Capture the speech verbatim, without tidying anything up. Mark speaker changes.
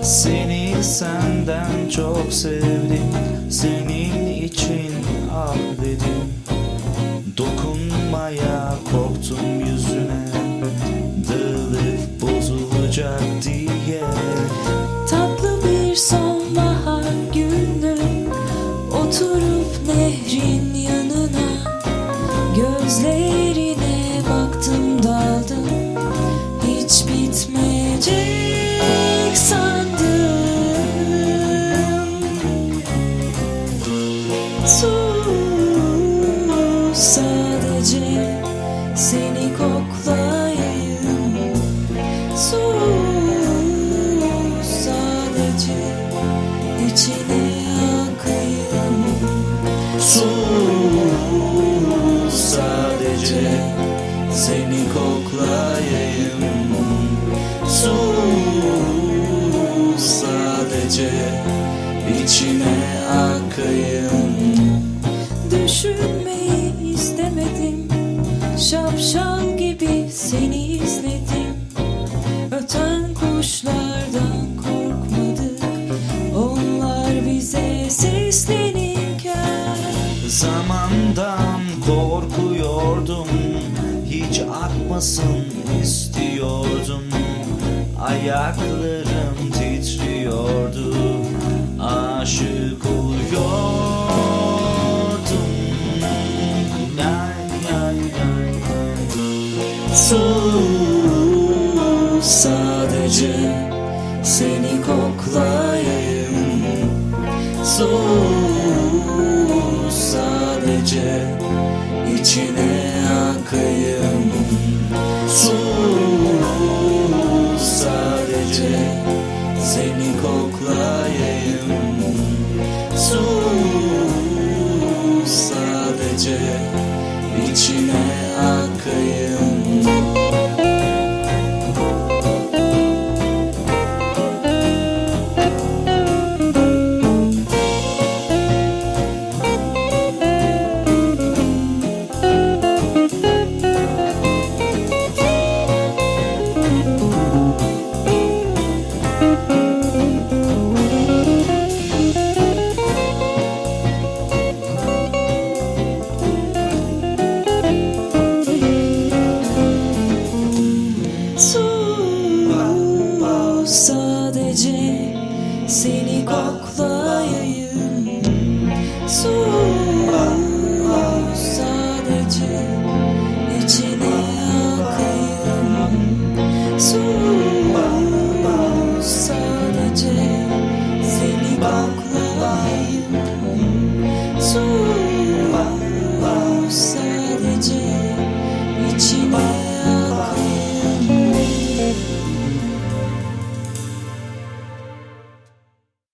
Speaker 1: Seni senden çok sevdim, senin için ağladım. Dokunmaya korktum yüzüne, dağılıp bozulacak diye.
Speaker 2: Tatlı bir sonbahar günü, oturup nehrin yanına, gözlerine baktım daldım, hiç bitmeyecek sandım. Sus, sadece seni koklayayım. Sus, sadece içine akayım.
Speaker 1: Sus, sadece seni koklayayım. Sus, sadece içine akayım.
Speaker 2: Düşünmeyi istemedim, şapşal gibi seni izledim. Öten kuşlardan korkmadık, onlar bize seslenirken.
Speaker 1: Zamandan korkuyordum, hiç akmasın istiyordum. Ayaklarım titriyordu, aşık oluyordum. Nay, nay, nay. Sus, sadece seni koklayayım. Sus, sadece içine akayım. Sus, sadece seni koklayayım. Sus, sadece içine akayım.
Speaker 2: Sus, sadece seni kokla.